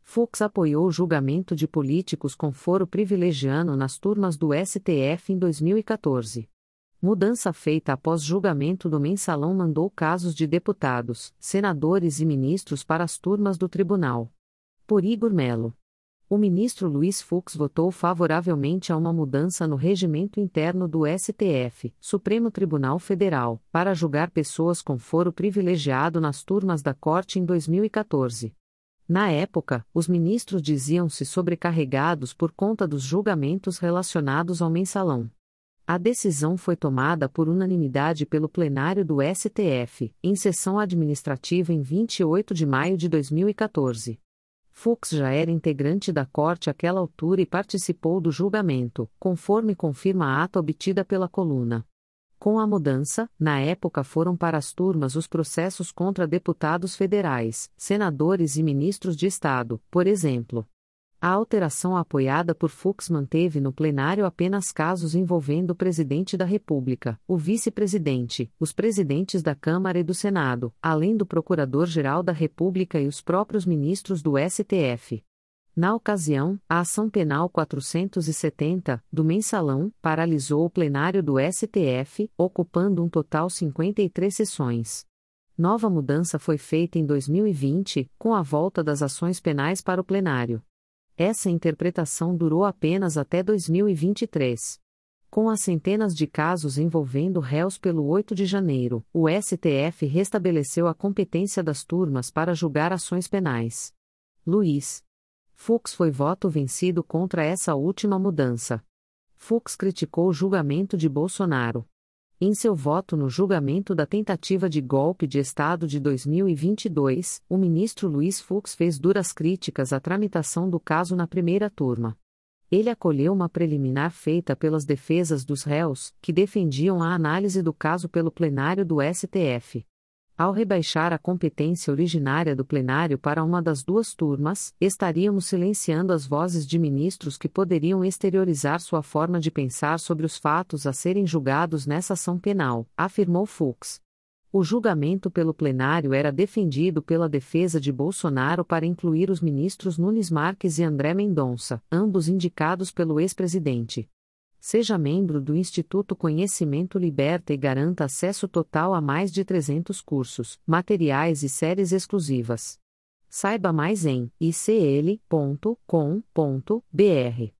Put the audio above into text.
Fux apoiou o julgamento de políticos com foro privilegiado nas turmas do STF em 2014. Mudança feita após julgamento do Mensalão mandou casos de deputados, senadores e ministros para as turmas do tribunal. Por Igor Melo. O ministro Luiz Fux votou favoravelmente a uma mudança no regimento interno do STF, Supremo Tribunal Federal, para julgar pessoas com foro privilegiado nas turmas da Corte em 2014. Na época, os ministros diziam-se sobrecarregados por conta dos julgamentos relacionados ao Mensalão. A decisão foi tomada por unanimidade pelo plenário do STF, em sessão administrativa em 28 de maio de 2014. Fux já era integrante da Corte àquela altura e participou do julgamento, conforme confirma a ata obtida pela coluna. Com a mudança, na época foram para as turmas os processos contra deputados federais, senadores e ministros de Estado, por exemplo. A alteração apoiada por Fux manteve no plenário apenas casos envolvendo o presidente da República, o vice-presidente, os presidentes da Câmara e do Senado, além do Procurador-Geral da República e os próprios ministros do STF. Na ocasião, a ação penal 470, do Mensalão, paralisou o plenário do STF, ocupando um total 53 sessões. Nova mudança foi feita em 2020, com a volta das ações penais para o plenário. Essa interpretação durou apenas até 2023. Com as centenas de casos envolvendo réus pelo 8 de janeiro, o STF restabeleceu a competência das turmas para julgar ações penais. Luiz Fux foi voto vencido contra essa última mudança. Fux criticou o julgamento de Bolsonaro. Em seu voto no julgamento da tentativa de golpe de Estado de 2022, o ministro Luiz Fux fez duras críticas à tramitação do caso na primeira turma. Ele acolheu uma preliminar feita pelas defesas dos réus, que defendiam a análise do caso pelo plenário do STF. Ao rebaixar a competência originária do plenário para uma das duas turmas, estaríamos silenciando as vozes de ministros que poderiam exteriorizar sua forma de pensar sobre os fatos a serem julgados nessa ação penal, afirmou Fux. O julgamento pelo plenário era defendido pela defesa de Bolsonaro para incluir os ministros Nunes Marques e André Mendonça, ambos indicados pelo ex-presidente. Seja membro do Instituto Conhecimento Liberta e garanta acesso total a mais de 300 cursos, materiais e séries exclusivas. Saiba mais em icl.com.br.